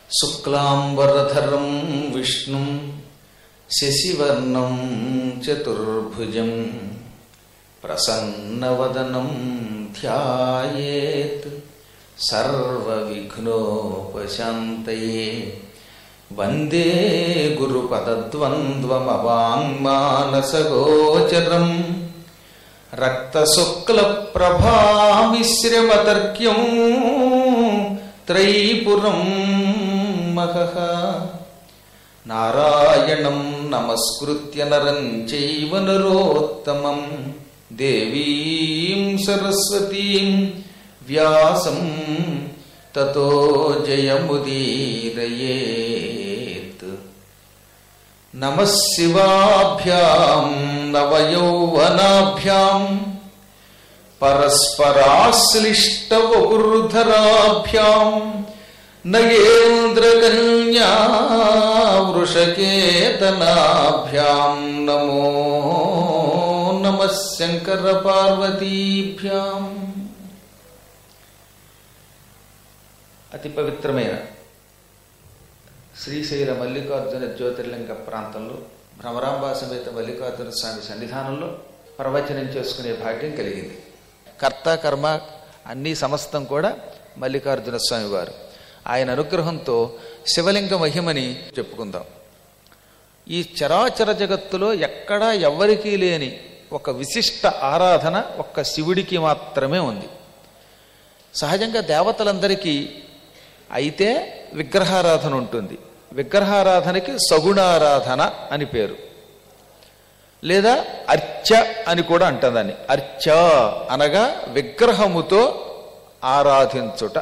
శుక్లాంబరధరం విష్ణుం శశివర్ణం చతుర్భుజం ప్రసన్నవదనం ధ్యాయేత్ సర్వవిఘ్నోపశాంతయే. వందే గురుపదద్వంద్వమవాంగ్మానసగోచరం రక్తశుక్లప్రభామిశ్రమతర్క్యం త్రైపురం మహః. నారాయణం నమస్కృత్య నరం చైవ నరోత్తమం దేవీం సరస్వతీం వ్యాసం తతో జయముదీరయేత్. నమః శివాభ్యాం నవయౌవనాభ్యాం పరస్పరాశ్లిష్టవపుర్ధరాభ్యాం నగేంద్రకన్యా వృషకేతనాభ్యాం నమో నమః శంకర పార్వతీభ్యాం. అతి పవిత్రమైన శ్రీశైల మల్లికార్జున జ్యోతిర్లింగ ప్రాంతంలో భ్రమరాంబా సమేత మల్లికార్జున స్వామి సన్నిధానంలో ప్రవచనం చేసుకునే భాగ్యం కలిగింది. కర్త కర్మ అన్నీ సమస్తం కూడా మల్లికార్జున స్వామి వారు. ఆయన అనుగ్రహంతో శివలింగ మహిమని చెప్పుకుందాం. ఈ చరాచర జగత్తులో ఎక్కడా ఎవ్వరికీ లేని ఒక విశిష్ట ఆరాధన ఒక్క శివుడికి మాత్రమే ఉంది. సహజంగా దేవతలందరికీ అయితే విగ్రహారాధన ఉంటుంది. విగ్రహారాధనకి సగుణారాధన అని పేరు, లేదా అర్చ అని కూడా అంటుందని. అర్చ అనగా విగ్రహముతో ఆరాధించుట.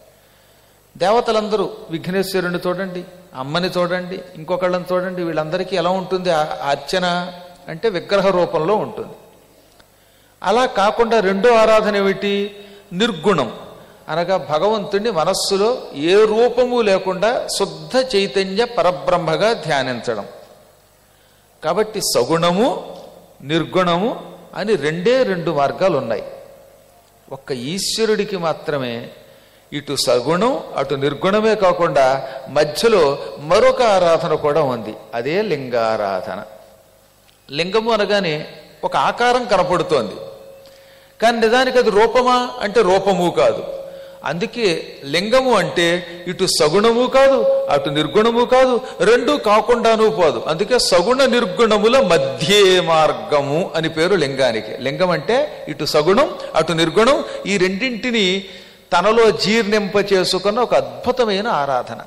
దేవతలందరూ విఘ్నేశ్వరుని చూడండి, అమ్మని చూడండి, ఇంకొకళ్ళని చూడండి, వీళ్ళందరికీ ఎలా ఉంటుంది అర్చన అంటే విగ్రహ రూపంలో ఉంటుంది. అలా కాకుండా రెండో ఆరాధన ఏమిటి? నిర్గుణం అనగా భగవంతుడిని మనస్సులో ఏ రూపము లేకుండా శుద్ధ చైతన్య పరబ్రహ్మగా ధ్యానించడం. కాబట్టి సగుణము నిర్గుణము అని రెండే రెండు మార్గాలు ఉన్నాయి. ఒక్క ఈశ్వరుడికి మాత్రమే ఇటు సగుణం అటు నిర్గుణమే కాకుండా మధ్యలో మరొక ఆరాధన కూడా ఉంది. అదే లింగారాధన. లింగము అనగానే ఒక ఆకారం కనపడుతోంది, కానీ నిజానికి అది రూపమా అంటే రూపము కాదు. అందుకే లింగము అంటే ఇటు సగుణము కాదు అటు నిర్గుణము కాదు, రెండు కాకుండానూ పోదు. అందుకే సగుణ నిర్గుణముల మధ్యే మార్గము అని పేరు లింగానికి. లింగం అంటే ఇటు సగుణం అటు నిర్గుణం ఈ రెండింటినీ తనలో జీర్ణింప చేసుకున్న ఒక అద్భుతమైన ఆరాధన.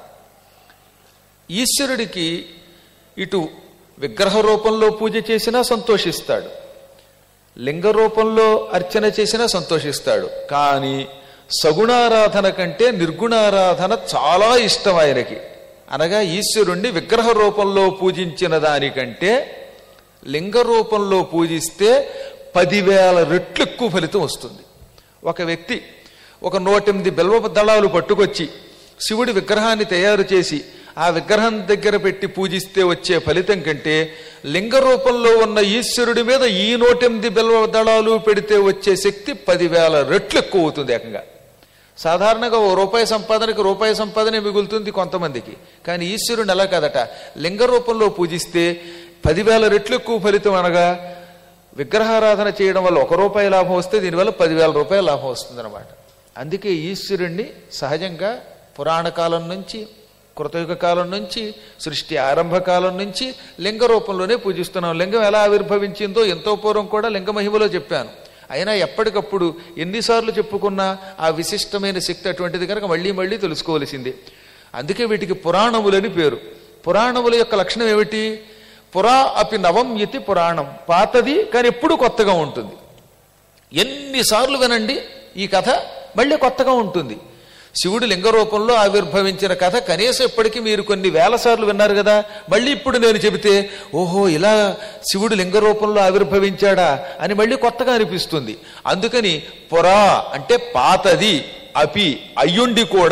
ఈశ్వరుడికి ఇటు విగ్రహ రూపంలో పూజ చేసినా సంతోషిస్తాడు, లింగ రూపంలో అర్చన చేసినా సంతోషిస్తాడు. కానీ సగుణారాధన కంటే నిర్గుణారాధన చాలా ఇష్టం ఆయనకి. అనగా ఈశ్వరుణ్ణి విగ్రహ రూపంలో పూజించిన దానికంటే లింగ రూపంలో పూజిస్తే 10,000 రెట్లు ఎక్కువ ఫలితం వస్తుంది. ఒక వ్యక్తి ఒక 108 బిల్వ దళాలు పట్టుకొచ్చి శివుడి విగ్రహాన్ని తయారు చేసి ఆ విగ్రహం దగ్గర పెట్టి పూజిస్తే వచ్చే ఫలితం కంటే లింగ రూపంలో ఉన్న ఈశ్వరుడి మీద ఈ 108 బిల్వ దళాలు పెడితే వచ్చే శక్తి 10,000 రెట్లు ఎక్కువ అవుతుంది ఏకంగా. సాధారణంగా ₹1 సంపాదనకి రూపాయి సంపాదనే మిగులుతుంది కొంతమందికి, కానీ ఈశ్వరుని ఎలా కాదట. లింగ రూపంలో పూజిస్తే 10,000 రెట్లు ఎక్కువ ఫలితం. అనగా విగ్రహారాధన చేయడం వల్ల ₹1 లాభం వస్తే దీనివల్ల 10,000 రూపాయల లాభం వస్తుందన్నమాట. అందుకే ఈశ్వరుణ్ణి సహజంగా పురాణ కాలం నుంచి కృతయుగ కాలం నుంచి సృష్టి ఆరంభ కాలం నుంచి లింగ రూపంలోనే పూజిస్తున్నాం. లింగం ఎలా ఆవిర్భవించిందో ఎంతో పూర్వం కూడా లింగ మహిమలో చెప్పాను. అయినా ఎప్పటికప్పుడు ఎన్నిసార్లు చెప్పుకున్నా ఆ విశిష్టమైన శక్తి అటువంటిది కనుక మళ్ళీ మళ్ళీ తెలుసుకోవలసిందే. అందుకే వీటికి పురాణములని పేరు. పురాణముల యొక్క లక్షణం ఏమిటి? పురా అపి నవం యతి పురాణం. పాతది కానీ ఎప్పుడు కొత్తగా ఉంటుంది. ఎన్నిసార్లు వినండి ఈ కథ మళ్ళీ కొత్తగా ఉంటుంది. శివుడు లింగ రూపంలో ఆవిర్భవించిన కథ కనీసం ఇప్పటికీ మీరు కొన్ని వేల సార్లు విన్నారు కదా. మళ్ళీ ఇప్పుడు నేను చెబితే ఓహో ఇలా శివుడు లింగ రూపంలో ఆవిర్భవించాడా అని మళ్ళీ కొత్తగా అనిపిస్తుంది. అందుకని పురా అంటే పాతది, అపి అయ్యుండి కూడా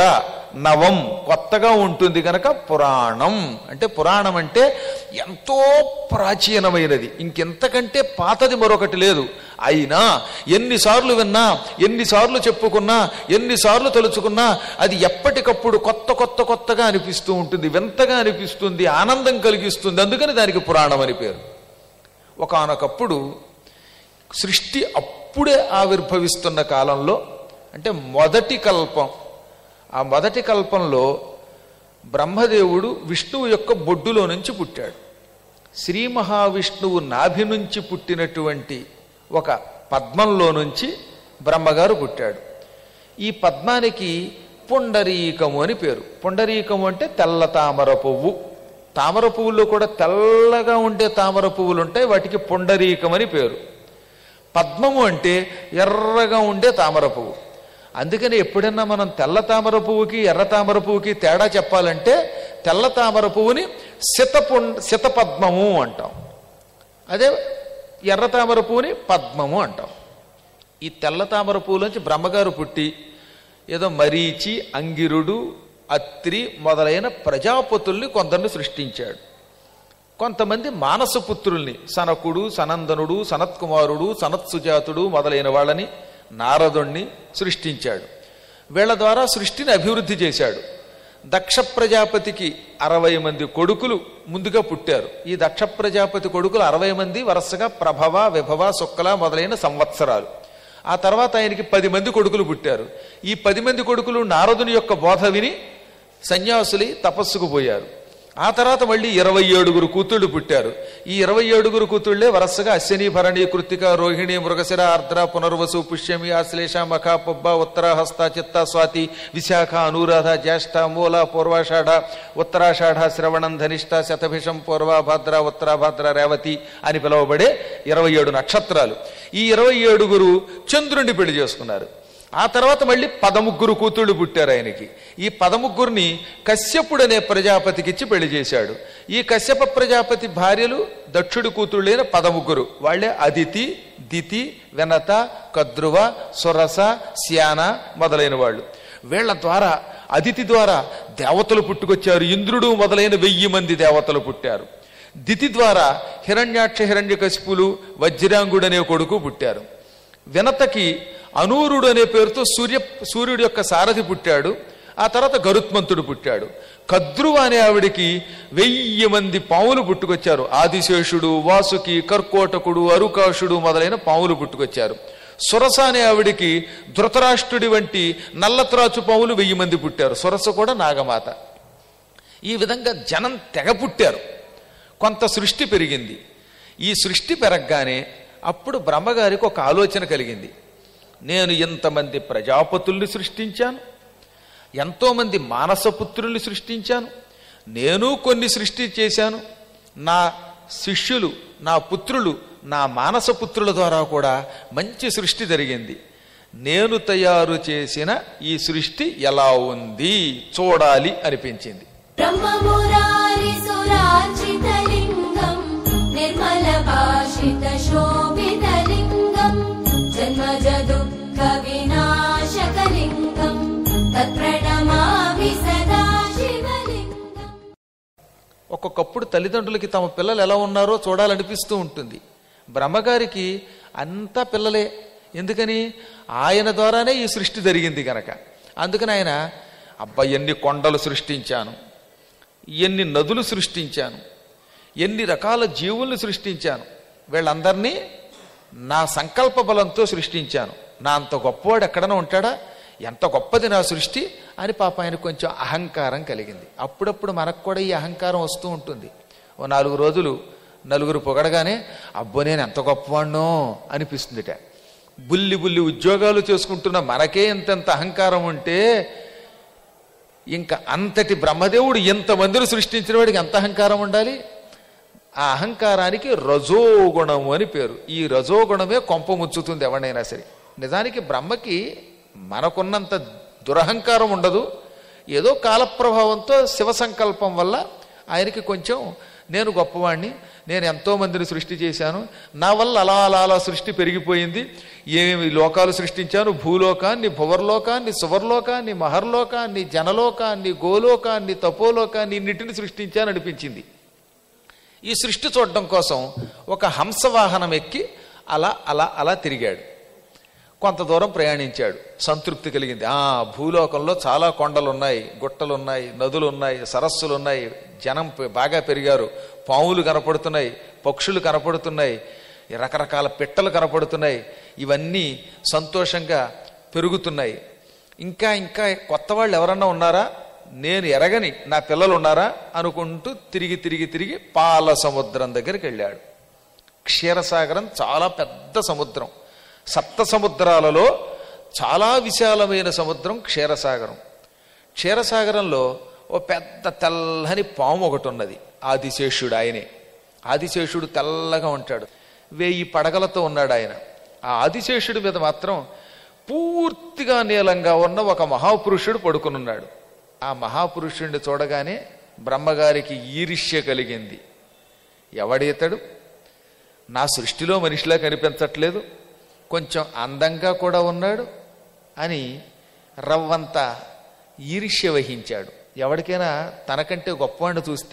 నవం కొత్తగా ఉంటుంది కనుక పురాణం. అంటే పురాణం అంటే ఎంతో ప్రాచీనమైనది, ఇంకెంతకంటే పాతది మరొకటి లేదు. అయినా ఎన్నిసార్లు విన్నా, ఎన్నిసార్లు చెప్పుకున్నా, ఎన్నిసార్లు తలుచుకున్నా అది ఎప్పటికప్పుడు కొత్తగా అనిపిస్తూ ఉంటుంది, వింతగా అనిపిస్తుంది, ఆనందం కలిగిస్తుంది. అందుకని దానికి పురాణం అని పేరు. ఒకానొకప్పుడు సృష్టి అప్పుడే ఆవిర్భవిస్తున్న కాలంలో, అంటే మొదటి కల్పం, ఆ మొదటి కల్పంలో బ్రహ్మదేవుడు విష్ణువు యొక్క బొడ్డులో నుంచి పుట్టాడు. శ్రీ మహావిష్ణువు నాభి నుంచి పుట్టినటువంటి ఒక పద్మంలో నుంచి బ్రహ్మగారు పుట్టాడు. ఈ పద్మానికి పుండరీకము అని పేరు. పుండరీకము అంటే తెల్ల తామర పువ్వు. తామర పువ్వుల్లో కూడా తెల్లగా ఉండే తామర పువ్వులు ఉంటాయి, వాటికి పుండరీకం అని పేరు. పద్మము అంటే ఎర్రగా ఉండే తామర పువ్వు. అందుకని ఎప్పుడైనా మనం తెల్ల తామర పువ్వుకి ఎర్ర తామర పువ్వుకి తేడా చెప్పాలంటే తెల్ల తామర పువ్వుని శతపద్మము అంటాం, అదే ఎర్ర తామర పువ్వుని పద్మము అంటాం. ఈ తెల్ల తామర పువ్వులోంచి బ్రహ్మగారు పుట్టి ఏదో మరీచి, అంగిరుడు, అత్రి మొదలైన ప్రజాపతుల్ని కొందరిని సృష్టించాడు. కొంతమంది మానసపుత్రుల్ని, సనకుడు, సనందనుడు, సనత్కుమారుడు, సనత్సుజాతుడు మొదలైన వాళ్ళని, నారదుణ్ణి సృష్టించాడు. వీళ్ళ ద్వారా సృష్టిని అభివృద్ధి చేశాడు. దక్ష ప్రజాపతికి 60 మంది కొడుకులు ముందుగా పుట్టారు. ఈ దక్ష ప్రజాపతి కొడుకులు 60 మంది వరుసగా ప్రభవ, విభవ, శుక్ల మొదలైన సంవత్సరాలు. ఆ తర్వాత ఆయనకి 10 మంది కొడుకులు పుట్టారు. ఈ 10 మంది కొడుకులు నారదుని యొక్క బోధ విని సన్యాసులై తపస్సుకు పోయారు. ఆ తర్వాత మళ్ళీ 27 కూతుళ్ళు పుట్టారు. ఈ 27 కూతుళ్లే వరుసగా అశ్విని, భరణి, కృత్తిక, రోహిణి, మృగశిర, ఆర్ద్ర, పునర్వసు, పుష్యమి, ఆశ్లేష, మఖ, పుబ్బ, ఉత్తర, హస్త, చిత్త, స్వాతి, విశాఖ, అనురాధ, జ్యేష్ఠ, మూల, పూర్వాషాఢ, ఉత్తరాషాఢ, శ్రవణం, ధనిష్ట, శతభిషం, పూర్వ, భాద్ర, ఉత్తరాభాద్ర, రేవతి అని పిలువబడే 27 నక్షత్రాలు. ఈ 27 చంద్రుణ్ణి పెళ్లి చేసుకున్నారు. ఆ తర్వాత మళ్ళీ 13 కూతుళ్ళు పుట్టారు ఆయనకి. ఈ 13ని కశ్యపుడనే ప్రజాపతికిచ్చి పెళ్లి చేశాడు. ఈ కశ్యప ప్రజాపతి భార్యలు దక్షుడి కూతుళ్ళైన 13. వాళ్లే అదితి, దితి, వెనత, కద్రువ, సురస, శ్యాన మొదలైన వాళ్ళు. వీళ్ల ద్వారా, అదితి ద్వారా దేవతలు పుట్టుకొచ్చారు. ఇంద్రుడు మొదలైన 1000 మంది దేవతలు పుట్టారు. దితి ద్వారా హిరణ్యాక్ష, హిరణ్యకశిపులు, వజ్రాంగుడు అనే కొడుకు పుట్టారు. వినతకి అనూరుడు అనే పేరుతో సూర్యుడి యొక్క సారథి పుట్టాడు. ఆ తర్వాత గరుత్మంతుడు పుట్టాడు. కద్రువ అనే ఆవిడికి 1000 మంది పావులు పుట్టుకొచ్చారు. ఆదిశేషుడు, వాసుకి, కర్కోటకుడు, అరుకాషుడు మొదలైన పావులు పుట్టుకొచ్చారు. సురస అనే ఆవిడికి ధృతరాష్ట్రుడి వంటి నల్లత్రాచు పావులు 1000 మంది పుట్టారు. సురస కూడా నాగమాత. ఈ విధంగా జనం తెగ పుట్టారు. కొంత సృష్టి పెరిగింది. ఈ సృష్టి పెరగగానే అప్పుడు బ్రహ్మగారికి ఒక ఆలోచన కలిగింది. నేను ఎంతమంది ప్రజాపతుల్ని సృష్టించాను, ఎంతోమంది మానసపుత్రుల్ని సృష్టించాను, నేను కొన్ని సృష్టి చేశాను. నా శిష్యులు, నా పుత్రులు, నా మానసపుత్రుల ద్వారా కూడా మంచి సృష్టి జరిగింది. నేను తయారు చేసిన ఈ సృష్టి ఎలా ఉంది చూడాలి అనిపించింది. ఒక్కొక్కప్పుడు తల్లిదండ్రులకి తమ పిల్లలు ఎలా ఉన్నారో చూడాలనిపిస్తూ ఉంటుంది. బ్రహ్మగారికి అంతా పిల్లలే. ఎందుకని? ఆయన ద్వారానే ఈ సృష్టి జరిగింది కనుక. అందుకని ఆయన అబ్బా ఎన్ని కొండలు సృష్టించాను, ఎన్ని నదులు సృష్టించాను, ఎన్ని రకాల జీవుల్ని సృష్టించాను, వీళ్ళందరినీ నా సంకల్ప బలంతో సృష్టించాను. నా అంత గొప్పవాడు ఎక్కడైనా ఉంటాడా? ఎంత గొప్పది నా సృష్టి అని పాప ఆయన కొంచెం అహంకారం కలిగింది. అప్పుడప్పుడు మనకు కూడా ఈ అహంకారం వస్తూ ఉంటుంది. ఓ 4 రోజులు నలుగురు పొగడగానే అబ్బో నేను ఎంత గొప్పవాణ్ణో అనిపిస్తుందిట. బుల్లి బుల్లి ఉద్యోగాలు చేసుకుంటున్న మనకే ఎంతెంత అహంకారం ఉంటే ఇంకా అంతటి బ్రహ్మదేవుడు ఎంతమందిని సృష్టించిన వాడికి ఎంత అహంకారం ఉండాలి? ఆ అహంకారానికి రజోగుణము అని పేరు. ఈ రజోగుణమే కొంప ముచ్చుతుంది ఎవడైనా సరే. నిజానికి బ్రహ్మకి మనకున్నంత దురహంకారం ఉండదు. ఏదో కాలప్రభావంతో శివ సంకల్పం వల్ల ఆయనకి కొంచెం నేను గొప్పవాణ్ణి, నేను ఎంతోమందిని సృష్టి చేశాను, నా వల్ల అలా అలా అలా సృష్టి పెరిగిపోయింది. ఏమేమి లోకాలు సృష్టించాను, భూలోకాన్ని, భువర్లోకాన్ని, సువర్లోకాన్ని, మహర్లోకాన్ని, జనలోకాన్ని, గోలోకాన్ని, తపోలోకాన్ని, ఇన్నిటిని సృష్టించాను అనిపించింది. ఈ సృష్టి చూడడం కోసం ఒక హంసవాహనం ఎక్కి అలా అలా అలా తిరిగాడు. కొంత దూరం ప్రయాణించాడు, సంతృప్తి కలిగింది. భూలోకంలో చాలా కొండలున్నాయి, గుట్టలున్నాయి, నదులున్నాయి, సరస్సులున్నాయి, జనం బాగా పెరిగారు, పాములు కనపడుతున్నాయి, పక్షులు కనపడుతున్నాయి, రకరకాల పిట్టలు కనపడుతున్నాయి, ఇవన్నీ సంతోషంగా పెరుగుతున్నాయి. ఇంకా ఇంకా కొత్త వాళ్ళు ఎవరన్నా ఉన్నారా, నేను ఎరగని నా పిల్లలు ఉన్నారా అనుకుంటూ తిరిగి తిరిగి తిరిగి పాల సముద్రం దగ్గరికి వెళ్ళాడు. క్షీరసాగరం చాలా పెద్ద సముద్రం, సప్త సముద్రాలలో చాలా విశాలమైన సముద్రం క్షీరసాగరం. క్షీరసాగరంలో ఓ పెద్ద తెల్లని పాము ఒకటి ఉన్నది. ఆదిశేషుడు ఆయనే. ఆదిశేషుడు తెల్లగా ఉంటాడు, 1000 పడగలతో ఉన్నాడు ఆయన. ఆ ఆదిశేషుడి మీద మాత్రం పూర్తిగా నీలంగా ఉన్న ఒక మహాపురుషుడు పడుకునున్నాడు. ఆ మహాపురుషుడిని చూడగానే బ్రహ్మగారికి ఈర్ష్య కలిగింది. ఎవడీతడు, నా సృష్టిలో మనిషిలా కనిపించట్లేదు, కొంచెం అందంగా కూడా ఉన్నాడు అని రవ్వంత ఈర్ష్య వహించాడు. ఎవరికైనా తనకంటే గొప్పవాడిని చూస్తే,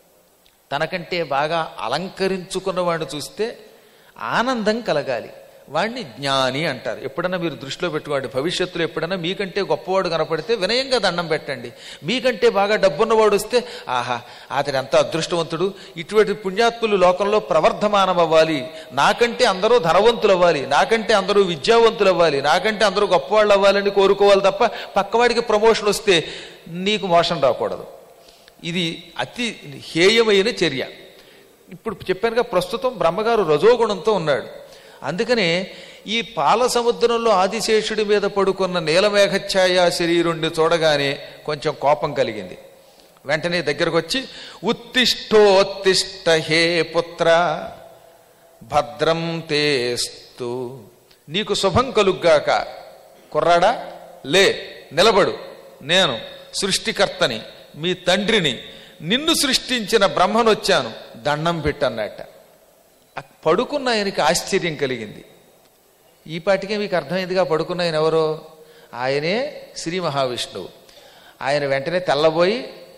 తనకంటే బాగా అలంకరించుకున్నవాడిని చూస్తే ఆనందం కలగాలి. వాడిని జ్ఞాని అంటారు. ఎప్పుడన్నా మీరు దృష్టిలో పెట్టుకోండి, భవిష్యత్తులో ఎప్పుడన్నా మీకంటే గొప్పవాడు కనపడితే వినయంగా దండం పెట్టండి. మీకంటే బాగా డబ్బున్నవాడు వస్తే ఆహా అతడు ఎంత అదృష్టవంతుడు, ఇటువంటి పుణ్యాత్ములు లోకంలో ప్రవర్ధమానం అవ్వాలి, నాకంటే అందరూ ధనవంతులు అవ్వాలి, నాకంటే అందరూ విద్యావంతులు అవ్వాలి, నాకంటే అందరూ గొప్పవాళ్ళు అవ్వాలని కోరుకోవాలి తప్ప పక్కవాడికి ప్రమోషన్ వస్తే నీకు మోసం రాకూడదు. ఇది అతి హేయమైన చర్య. ఇప్పుడు చెప్పానుగా, ప్రస్తుతం బ్రహ్మగారు రజోగుణంతో ఉన్నాడు. అందుకనే ఈ పాల సముద్రంలో ఆదిశేషుడి మీద పడుకున్న నీలమేఘఛాయ శరీరుణ్ణి చూడగానే కొంచెం కోపం కలిగింది. వెంటనే దగ్గరకు వచ్చి, ఉత్తిష్టోత్తిష్ట హే పుత్ర భద్రం తేస్తు, నీకు శుభం కలుగ్గాక. కుర్రాడా లే, నిలబడు, నేను సృష్టికర్తని, మీ తండ్రిని, నిన్ను సృష్టించిన బ్రహ్మనొచ్చాను, దండం పెట్టన్నట్ట. పడుకున్న ఆయనకి ఆశ్చర్యం కలిగింది. ఈ పాటికే మీకు అర్థమైందిగా పడుకున్న ఆయన ఎవరో, ఆయనే శ్రీ మహావిష్ణువు. ఆయన వెంటనే తెల్లబోయి,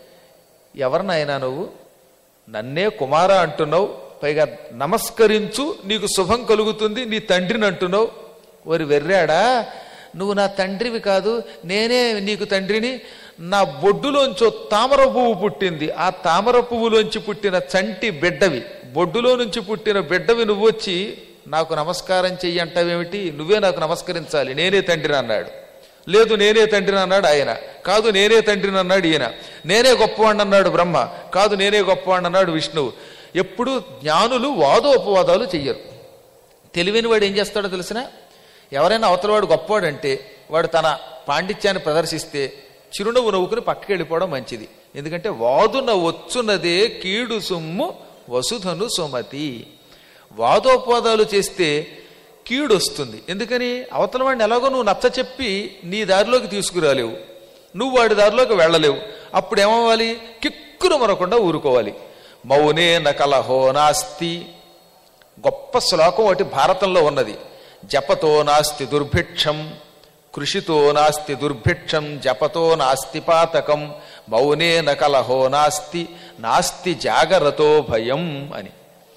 ఎవరినైనా నువ్వు నన్నే కుమార అంటున్నావు, పైగా నమస్కరించు నీకు శుభం కలుగుతుంది, నీ తండ్రిని అంటున్నావు. ఓరి వెర్రాడా, నువ్వు నా తండ్రివి కాదు, నేనే నీకు తండ్రిని. నా బొడ్డులోంచో తామర పువ్వు పుట్టింది, ఆ తామర పువ్వులోంచి పుట్టిన చంటి బిడ్డవి, బొడ్డులో నుంచి పుట్టిన బిడ్డవి నువ్వు వచ్చి నాకు నమస్కారం చెయ్యి అంటావేమిటి, నువ్వే నాకు నమస్కరించాలి, నేనే తండ్రిని అన్నాడు. లేదు నేనే తండ్రిని అన్నాడు ఆయన, కాదు నేనే తండ్రిని అన్నాడు ఈయన. నేనే గొప్పవాడిని అన్నాడు బ్రహ్మ, కాదు నేనే గొప్పవాడిని అన్నాడు విష్ణువు. ఎప్పుడు జ్ఞానులు వాదోపవాదాలు చెయ్యరు. తెలివైన వాడు ఏం చేస్తాడో తెలిసిన, ఎవరైనా అవతలవాడు గొప్పవాడంటే వాడు తన పాండిత్యాన్ని ప్రదర్శిస్తే చిరునవ్వు నవ్వుకుని పక్కకి వెళ్ళిపోవడం మంచిది. ఎందుకంటే వాదున వచ్చున్నదే కీడు సుమ్ము వసుధను సుమతి. వాదోపవాదాలు చేస్తే కీడు వస్తుంది. ఎందుకని, అవతల వాడిని ఎలాగో నువ్వు నచ్చ చెప్పి నీ దారిలోకి తీసుకురాలేవు, నువ్వు వాడి దారిలోకి వెళ్ళలేవు. అప్పుడు ఏమవ్వాలి, కిక్కురు మరకుండా ఊరుకోవాలి. మౌనే నకలహో నాస్తి, గొప్ప శ్లోకం ఒకటి భారతంలో ఉన్నది. జపతో నాస్తి దుర్భిక్షం, కృషితో నాస్తి దుర్భిక్షం, జపతో నాస్తి పాతకం, మౌనే నకలహో నాస్తి, నాస్తి జాగరతో భయం అని.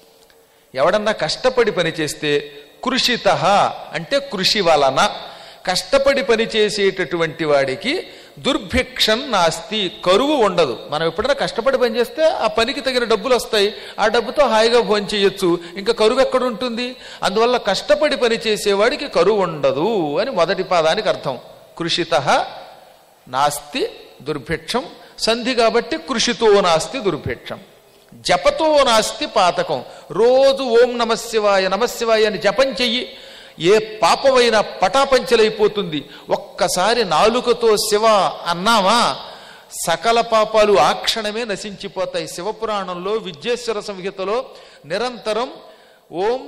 ఎవడన్నా కష్టపడి పనిచేస్తే కృషిత అంటే కృషి వలన, కష్టపడి పనిచేసేటటువంటి వాడికి దుర్భిక్షం నాస్తి, కరువు ఉండదు. మనం ఎప్పుడైనా కష్టపడి పనిచేస్తే ఆ పనికి తగిన డబ్బులు వస్తాయి, ఆ డబ్బుతో హాయిగా భోంచేయొచ్చు, ఇంకా కరువు ఎక్కడుంటుంది. అందువల్ల కష్టపడి పనిచేసేవాడికి కరువు ఉండదు అని మొదటి పాదానికి అర్థం. కృషిత నాస్తి దుర్భిక్షం, సంధి కాబట్టి కృషితో నాస్తి దుర్భిక్షం. జపతో నాస్తి పాతకం, రోజు ఓం నమశివాయ నమశివాయ అని జపం చెయ్యి, ఏ పాపమైనా పటాపంచలైపోతుంది. ఒక్కసారి నాలుకతో శివ అన్నామా సకల పాపాలు ఆ క్షణమే నశించిపోతాయి. శివపురాణంలో విద్యేశ్వర సంహితలో నిరంతరం ఓం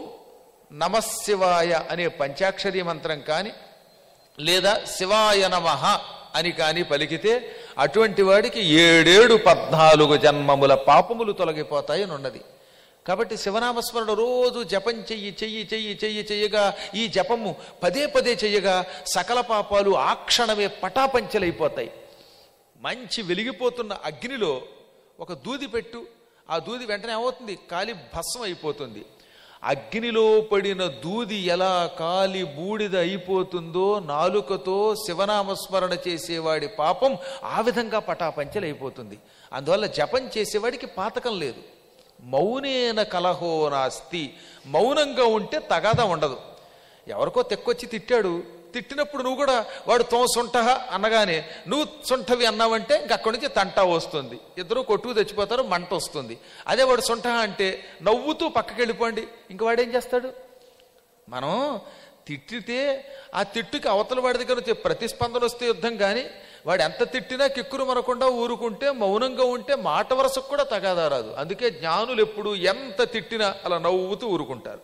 నమశివాయ అనే పంచాక్షరీ మంత్రం కానీ లేదా శివాయ నమః అని కానీ పలికితే అటువంటి వాడికి 7 14 జన్మముల పాపములు తొలగిపోతాయని ఉన్నది. కాబట్టి శివనామస్మరణ రోజు జపం చెయ్యగా ఈ జపము పదే పదే చెయ్యగా సకల పాపాలు ఆ క్షణమే పటాపంచలైపోతాయి. మంచి వెలిగిపోతున్న అగ్నిలో ఒక దూది పెట్టు, ఆ దూది వెంటనే ఏమవుతుంది? కాలి భస్మం అయిపోతుంది. అగ్నిలో పడిన దూది ఎలా కాలి బూడిద అయిపోతుందో నాలుకతో శివనామస్మరణ చేసేవాడి పాపం ఆ విధంగా పటాపంచలైపోతుంది. అందువల్ల జపం చేసేవాడికి పాతకం లేదు. మౌనేన కలహో నాస్తి, మౌనంగా ఉంటే తగాదా ఉండదు. ఎవరికో తెక్కొచ్చి తిట్టాడు, తిట్టినప్పుడు నువ్వు కూడా వాడు తో సొంటహ అనగానే నువ్వు సొంటవి అన్నావంటే ఇంక అక్కడి నుంచి తంటా వస్తుంది, ఇద్దరు కొట్టుకు తెచ్చిపోతారు, మంట వస్తుంది. అదే వాడు సొంటహ అంటే నవ్వుతూ పక్కకి వెళ్ళిపోండి, ఇంక వాడేం చేస్తాడు? మనం తిట్టితే ఆ తిట్టుకి అవతల వాడి దగ్గర నుంచి ప్రతిస్పందన వస్తే యుద్ధం. కానీ వాడు ఎంత తిట్టినా కిక్కురు మనకుండా ఊరుకుంటే, మౌనంగా ఉంటే మాట వరసకు కూడా తగాదా రాదు. అందుకే జ్ఞానులు ఎప్పుడు ఎంత తిట్టినా అలా నవ్వుతూ ఊరుకుంటారు.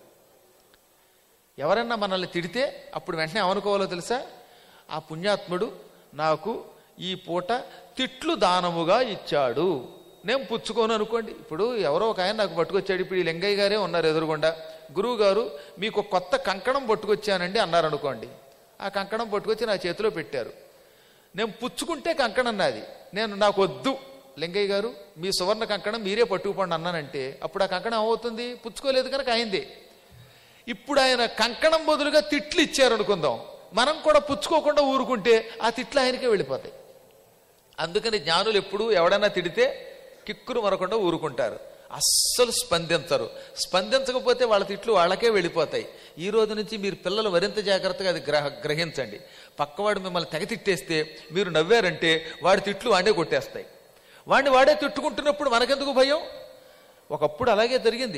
ఎవరన్నా మనల్ని తిడితే అప్పుడు వెంటనే ఏమనుకోవాలో తెలుసా? ఆ పుణ్యాత్ముడు నాకు ఈ పూట తిట్లు దానముగా ఇచ్చాడు, నేను పుచ్చుకోను అనుకోండి. ఇప్పుడు ఎవరో ఒక ఆయన నాకు పట్టుకొచ్చాడు. ఇప్పుడు ఈ లింగయ్య గారే ఉన్నారు ఎదురుగుండా. గురువు గారు మీకు కొత్త కంకణం పట్టుకొచ్చానండి అన్నారు అనుకోండి. ఆ కంకణం పట్టుకొచ్చి నా చేతిలో పెట్టారు. నేను పుచ్చుకుంటే కంకణం నాది, నాకు వద్దు లింగయ్య గారు మీ సువర్ణ కంకణం మీరే పట్టుకుపోండి అన్నానంటే అప్పుడు ఆ కంకణం ఏమవుతుంది? పుచ్చుకోలేదు కనుక అయింది. ఇప్పుడు ఆయన కంకణం బదులుగా తిట్లు ఇచ్చారు అనుకుందాం, మనం కూడా పుచ్చుకోకుండా ఊరుకుంటే ఆ తిట్లు ఆయనకే వెళ్ళిపోతాయి. అందుకని జ్ఞానులు ఎప్పుడు ఎవడన్నా తిడితే కిక్కురు మరకుండా ఊరుకుంటారు, అస్సలు స్పందించరు. స్పందించకపోతే వాళ్ళ తిట్లు వాళ్ళకే వెళ్ళిపోతాయి. ఈ రోజు నుంచి మీరు పిల్లలు మరింత జాగ్రత్తగా అది గ్రహించండి. పక్కవాడు మిమ్మల్ని తెగ తిట్టేస్తే మీరు నవ్వారంటే వాడి తిట్లు వాడే కొట్టేస్తాయి. వాడే తిట్టుకుంటున్నప్పుడు మనకెందుకు భయం? ఒకప్పుడు అలాగే జరిగింది.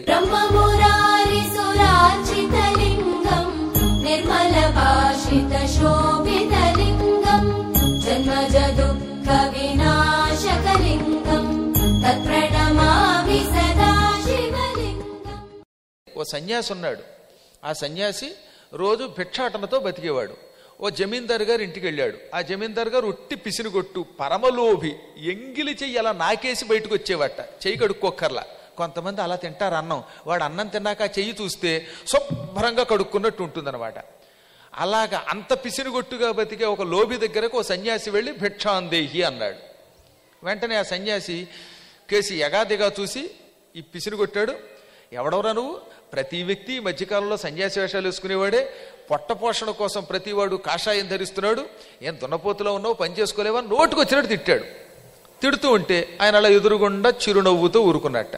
ఓ సన్యాసి ఉన్నాడు. ఆ సన్యాసి రోజు భిక్షాటనతో బతికేవాడు. ఓ జమీందారు గారు ఇంటికి వెళ్ళాడు. ఆ జమీందారు గారు ఒట్టి పిసినిగొట్టు పరమలోభి, ఎంగిలి చెయ్యి అలా నాకేసి బయటకు వచ్చేవాట, చెయ్యి కడుక్కోక్కర్లా. కొంతమంది అలా తింటారు అన్నం, వాడు అన్నం తిన్నాక ఆ చెయ్యి చూస్తే శుభ్రంగా కడుక్కున్నట్టు ఉంటుందన్నమాట. అలాగా అంత పిసినిగొట్టుగా బతికే ఒక లోభి దగ్గరకు ఓ సన్యాసి వెళ్ళి భిక్షాందేహి అన్నాడు. వెంటనే ఆ సన్యాసి కేసి యగాదిగా చూసి ఈ పిసినిగొట్టాడు. ఎవడవరా నువ్వు? ప్రతి వ్యక్తి ఈ మధ్యకాలంలో సన్యాసి వేషాలు వేసుకునేవాడే, పొట్ట పోషణ కోసం ప్రతివాడు కాషాయం ధరిస్తున్నాడు, ఏం దున్నపోతులో ఉన్నావు, పని చేసుకోలేవా, నోటుకు వచ్చినట్టు తిట్టాడు. తిడుతూ ఉంటే ఆయన అలా ఎదురుగుండా చిరునవ్వుతూ ఊరుకున్నట్ట.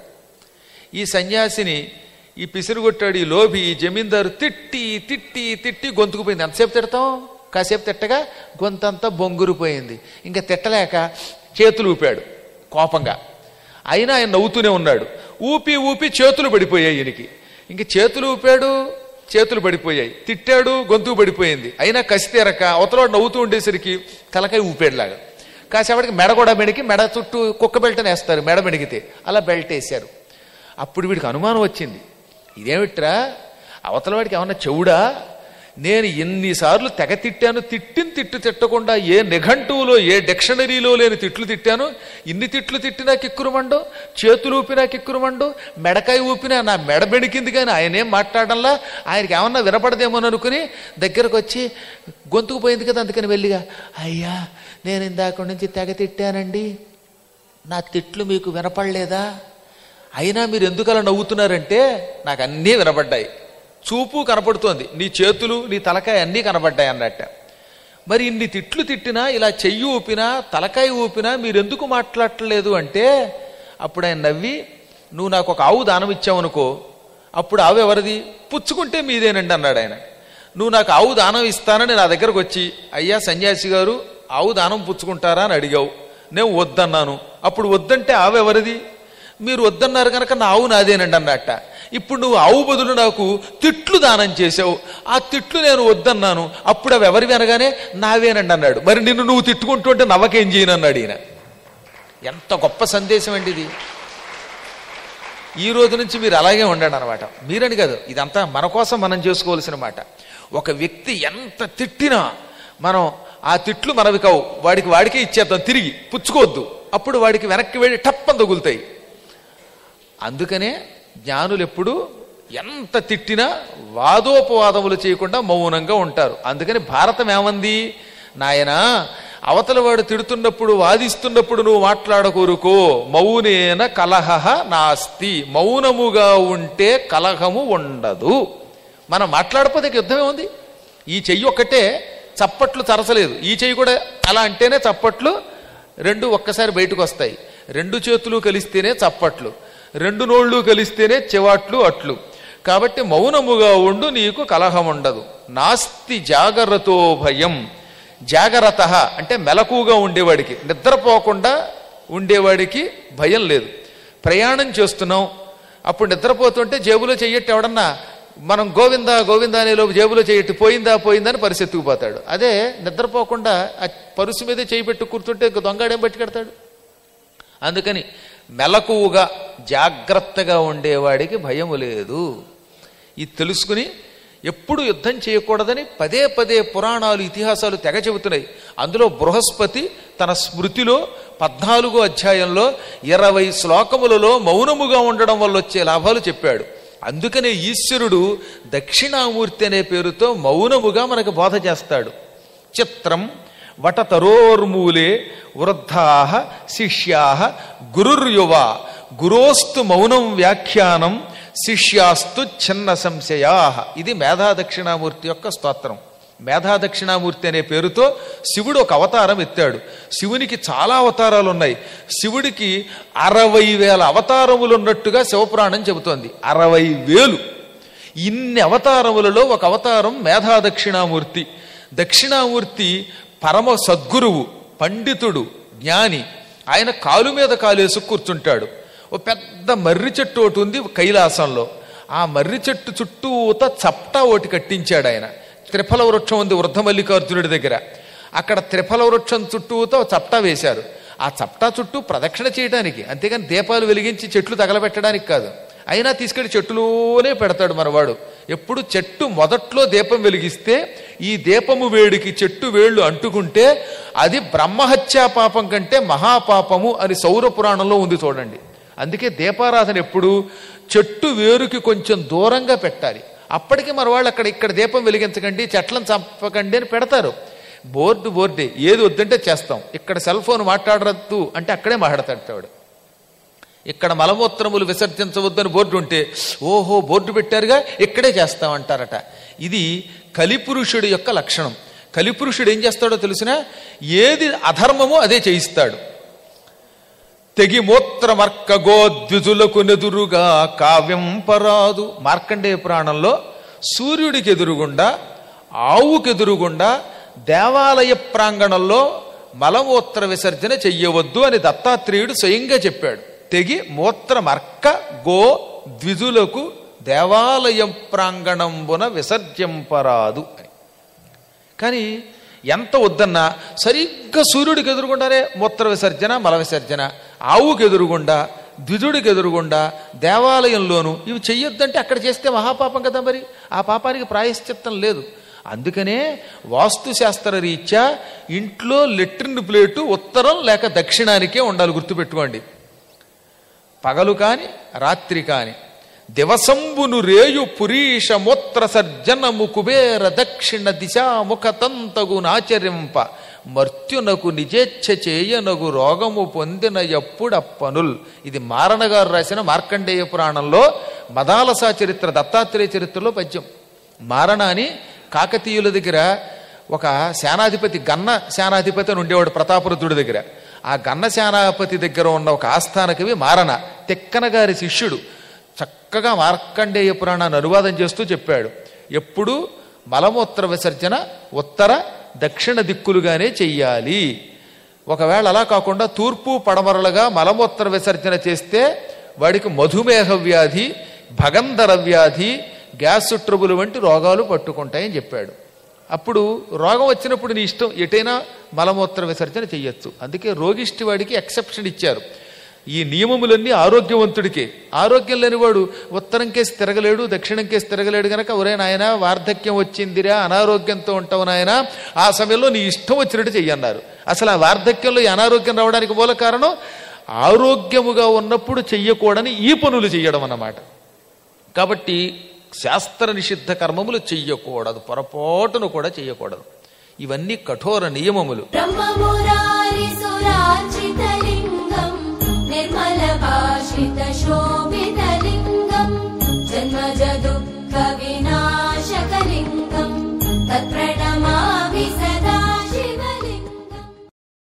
ఈ సన్యాసిని ఈ పిసిరుగొట్టాడు ఈ లోభి, ఈ జమీందారు తిట్టి తిట్టి తిట్టి గొంతుకుపోయింది. ఎంతసేపు తిడతాం? కాసేపు తిట్టగా గొంతంతా బొంగురిపోయింది. ఇంకా తిట్టలేక చేతులు ఊపాడు కోపంగా. అయినా ఆయన నవ్వుతూనే ఉన్నాడు. ఊపి ఊపి చేతులు పడిపోయాయి ఈయనకి. ఇంక చేతులు ఊపాడు, చేతులు పడిపోయాయి. తిట్టాడు, గొంతుకు పడిపోయింది. అయినా కసి తీరక అవతల నవ్వుతూ ఉండేసరికి తలకాయ ఊపేడులాగా. కాసేపటికి మెడ కూడా మెడికి, మెడ చుట్టూ కుక్క బెల్ట్ని వేస్తారు మెడ మెడిగితే, అలా బెల్ట్ వేశారు. అప్పుడు వీడికి అనుమానం వచ్చింది, ఇదేమిట్రా అవతల వాడికి ఏమన్నా చెవుడా? నేను ఎన్నిసార్లు తెగ తిట్టాను, తిట్టు తిట్టకుండా ఏ నిఘంటువులో ఏ డిక్షనరీలో లేని తిట్లు తిట్టాను. ఇన్ని తిట్లు తిట్టినా కిక్కురుమండు, చేతులు ఊపినా కిక్కురుమండు, మెడకాయ ఊపినా నా మెడ బెడికింది. కానీ ఆయనేం మాట్లాడంలా, ఆయనకి ఏమన్నా వినపడదేమోని అనుకుని దగ్గరకు వచ్చి గొంతుకు పోయింది కదా అందుకని వెళ్ళిగా, అయ్యా నేను ఇందాక నుంచి తెగ తిట్టానండి, నా తిట్లు మీకు వినపడలేదా? అయినా మీరు ఎందుకు అలా నవ్వుతున్నారంటే నాకు అన్నీ వినపడ్డాయి, చూపు కనపడుతోంది, నీ చేతులు నీ తలకాయ అన్నీ కనపడ్డాయి అన్నట్ట. మరి ఇన్ని తిట్లు తిట్టినా, ఇలా చెయ్యి ఊపినా తలకాయ ఊపినా మీరెందుకు మాట్లాడలేదు అంటే అప్పుడు ఆయన నవ్వి, నువ్వు నాకు ఒక ఆవు దానం ఇచ్చావనుకో, అప్పుడు ఆవు ఎవరిది? పుచ్చుకుంటే మీదేనండి అన్నాడు ఆయన. నువ్వు నాకు ఆవు దానం ఇస్తానని నా దగ్గరకు వచ్చి, అయ్యా సన్యాసి గారు ఆవు దానం పుచ్చుకుంటారా అని అడిగావు, నేను వద్దన్నాను. అప్పుడు వద్దంటే ఆవు ఎవరిది? మీరు వద్దన్నారు కనుక నా ఆవు నాదేనండి అన్నట్ట. ఇప్పుడు నువ్వు ఆవు బదులు నాకు తిట్లు దానం చేసావు, ఆ తిట్లు నేను వద్దన్నాను, అప్పుడు అవి ఎవరివి అనగానే నావేనండి అన్నాడు. మరి నిన్ను నువ్వు తిట్టుకుంటుంటే నవ్వకేం చేయను అన్నాడు ఈయన. ఎంత గొప్ప సందేశం అండి ఇది. ఈ రోజు నుంచి మీరు అలాగే ఉండండి అనమాట. మీరని కాదు, ఇదంతా మన కోసం మనం చేసుకోవాల్సిన మాట. ఒక వ్యక్తి ఎంత తిట్టినా మనం ఆ తిట్లు మనవి కావు, వాడికే ఇచ్చేద్దాం, తిరిగి పుచ్చుకోవద్దు. అప్పుడు వాడికి వెనక్కి వెళ్ళి టప్పని తగులుతాయి. అందుకనే జ్ఞానులు ఎప్పుడు ఎంత తిట్టినా వాదోపవాదములు చేయకుండా మౌనంగా ఉంటారు. అందుకని భారతం ఏమంది, నాయనా అవతల వాడు తిడుతున్నప్పుడు వాదిస్తున్నప్పుడు నువ్వు మాట్లాడకూరుకో, మౌనేన కలహ నాస్తి, మౌనముగా ఉంటే కలహము ఉండదు. మనం మాట్లాడకపోతే యుద్ధమే ఉంది. ఈ చెయ్యి ఒక్కటే చప్పట్లు తరచలేదు, ఈ చెయ్యి కూడా అలా అంటేనే చప్పట్లు రెండు ఒక్కసారి బయటకు వస్తాయి. రెండు చేతులు కలిస్తేనే చప్పట్లు, రెండు నోళ్ళు కలిస్తేనే చెవాట్లు అట్లు. కాబట్టి మౌనముగా ఉండు, నీకు కలహం ఉండదు. నాస్తి జాగరతో భయం. జాగరత అంటే మెలకుగా ఉండేవాడికి, నిద్రపోకుండా ఉండేవాడికి భయం లేదు. ప్రయాణం చేస్తున్నాం, అప్పుడు నిద్రపోతుంటే జేబులో చెయ్యట్టు ఎవడన్నా మనం గోవిందా గోవిందా అనేలోపు జేబులో చేయట్టి పోయిందా పోయిందా అని పరిస్థితి ఎత్తుకుపోతాడు. అదే నిద్రపోకుండా ఆ పరుసు మీదే చేయి పెట్టు కూర్చుంటే దొంగాడేం పట్టుకెడతాడు. అందుకని మెలకువగా జాగ్రత్తగా ఉండేవాడికి భయము లేదు. ఇది తెలుసుకుని ఎప్పుడు యుద్ధం చేయకూడదని పదే పదే పురాణాలు ఇతిహాసాలు తెగ చెబుతున్నాయి. అందులో బృహస్పతి తన స్మృతిలో 14వ అధ్యాయంలో 20 శ్లోకములలో మౌనముగా ఉండడం వల్ల వచ్చే లాభాలు చెప్పాడు. అందుకనే ఈశ్వరుడు దక్షిణామూర్తి అనే పేరుతో మౌనముగా మనకు బోధ చేస్తాడు. చిత్రం వటతరోర్మూలే వృద్ధా శిష్యా గురుర్యువ గురోస్తు మౌనం వ్యాఖ్యానం శిష్యాస్తు చిన్న సంశయా. ఇది మేధా దక్షిణామూర్తి యొక్క స్తోత్రం. మేధా దక్షిణామూర్తి అనే పేరుతో శివుడు ఒక అవతారం ఎత్తాడు. శివునికి చాలా అవతారాలు ఉన్నాయి. శివుడికి 60,000 అవతారములు ఉన్నట్టుగా శివపురాణం చెబుతోంది. 60,000. ఇన్ని అవతారములలో ఒక అవతారం మేధా దక్షిణామూర్తి. దక్షిణామూర్తి పరమ సద్గురువు, పండితుడు, జ్ఞాని. ఆయన కాలు మీద కాలేసు కూర్చుంటాడు. ఓ పెద్ద మర్రి చెట్టు ఒకటి ఉంది కైలాసంలో. ఆ మర్రి చెట్టు చుట్టూత చప్టా ఒకటి కట్టించాడు ఆయన. త్రిఫల వృక్షం ఉంది వృద్ధమల్లికార్జునుడి దగ్గర. అక్కడ త్రిఫల వృక్షం చుట్టూతో చప్టా వేశారు. ఆ చప్టా చుట్టూ ప్రదక్షిణ చేయడానికి, అంతేగాని దీపాలు వెలిగించి చెట్లు తగలబెట్టడానికి కాదు. అయినా తీసుకెళ్లి చెట్టులోనే పెడతాడు మనవాడు. ఎప్పుడు చెట్టు మొదట్లో దీపం వెలిగిస్తే ఈ దీపము వేడికి చెట్టు వేళ్లు అంటుకుంటే అది బ్రహ్మహత్యా పాపం కంటే మహాపాపము అని సౌర పురాణంలో ఉంది చూడండి. అందుకే దీపారాధన ఎప్పుడు చెట్టు వేరుకి కొంచెం దూరంగా పెట్టాలి. అప్పటికి మన వాళ్ళు ఇక్కడ దీపం వెలిగించకండి, చెట్లను చంపకండి అని పెడతారు. బోర్డే ఏది వద్దంటే చేస్తాం. ఇక్కడ సెల్ ఫోన్ మాట్లాడరద్దు అంటే అక్కడే మాట్లాడతాడు. ఇక్కడ మలమూత్రములు విసర్జించవద్దని బోర్డు ఉంటే ఓహో బోర్డు పెట్టారుగా ఇక్కడే చేస్తామంటారట. ఇది కలిపురుషుడి యొక్క లక్షణం. కలిపురుషుడు ఏం చేస్తాడో తెలిసినా ఏది అధర్మమో అదే చేయిస్తాడు. తెగి మూత్రమర్క గోద్విజులకు నెదురుగా కావ్యం పరాదు. మార్కండేయ పురాణంలో సూర్యుడికి ఎదురుగుండా, ఆవుకెదురుగుండా దేవాలయ ప్రాంగణంలో మలమూత్ర విసర్జన చెయ్యవద్దు అని దత్తాత్రేయుడు స్వయంగా చెప్పాడు. తెగి మూత్రమర్క గో ద్విజులకు దేవాలయం ప్రాంగణంబున విసర్జింపరాదు అని. కానీ ఎంత వద్దన్నా సరిగ్గా సూర్యుడికి ఎదురుగుండానే మూత్ర విసర్జన, మల విసర్జన, ఆవుకి ఎదురుగుండా, ద్విజుడికి ఎదురుగుండా, దేవాలయంలోనూ ఇవి చెయ్యొద్దంటే అక్కడ చేస్తే మహాపాపం కదా. మరి ఆ పాపానికి ప్రాయశ్చిత్తం లేదు. అందుకనే వాస్తుశాస్త్ర రీత్యా ఇంట్లో లెట్రిన్ ప్లేటు ఉత్తరం లేక దక్షిణానికే ఉండాలి. గుర్తుపెట్టుకోండి. పగలు కాని రాత్రి కాని దివసంబును రేయు పురీష మూత్ర సర్జనము కుబేర దక్షిణ దిశాముఖ తంతగు నాచరింప మర్త్యునకు నిజేచ్ఛ చేయనగు రోగము పొందిన ఎప్పుడప్పనుల్. ఇది మారణ గారు రాసిన మార్కండేయ పురాణంలో మదాలసా చరిత్ర, దత్తాత్రేయ చరిత్రలో పద్యం. మారణ అని కాకతీయుల దగ్గర ఒక సేనాధిపతి, గన్న సేనాధిపతి అని ఉండేవాడు ప్రతాపరుద్రుడి దగ్గర. ఆ గన్న సేనాపతి దగ్గర ఉన్న ఒక ఆస్థాన కవి మారణ, తిక్కన గారి శిష్యుడు. చక్కగా మార్కండేయ పురాణాన్ని అనువాదం చేస్తూ చెప్పాడు. ఎప్పుడు మలమూత్ర విసర్జన ఉత్తర దక్షిణ దిక్కులుగానే చెయ్యాలి. ఒకవేళ అలా కాకుండా తూర్పు పడమరలుగా మలమూత్ర విసర్జన చేస్తే వాడికి మధుమేహ వ్యాధి, భగంధర వ్యాధి, గ్యాస్ ట్రబుల్ వంటి రోగాలు పట్టుకుంటాయని చెప్పాడు. అప్పుడు రోగం వచ్చినప్పుడు నీ ఇష్టం ఎటైనా మలమూత్ర విసర్జన చెయ్యొచ్చు. అందుకే రోగిష్టి వాడికి ఎక్సెప్షన్ ఇచ్చారు. ఈ నియమములన్నీ ఆరోగ్యవంతుడికే. ఆరోగ్యం లేనివాడు ఉత్తరం కేసి తిరగలేడు, దక్షిణం కేసి తిరగలేడు. గనక ఒరే నాయన వార్ధక్యం వచ్చిందిరా, అనారోగ్యంతో ఉంటావు నాయన, ఆ సమయంలో నీ ఇష్టం వచ్చినట్టు చెయ్యన్నారు. అసలు ఆ వార్ధక్యంలో ఈ అనారోగ్యం రావడానికి మూల కారణం ఆరోగ్యముగా ఉన్నప్పుడు చెయ్యకూడని ఈ పనులు చెయ్యడం అన్నమాట. కాబట్టి శాస్త్ర నిషిద్ధ కర్మములు చెయ్యకూడదు, పొరపాటును కూడా చెయ్యకూడదు. ఇవన్నీ కఠోర నియమములు. బ్రహ్మమురారి సురార్చితలి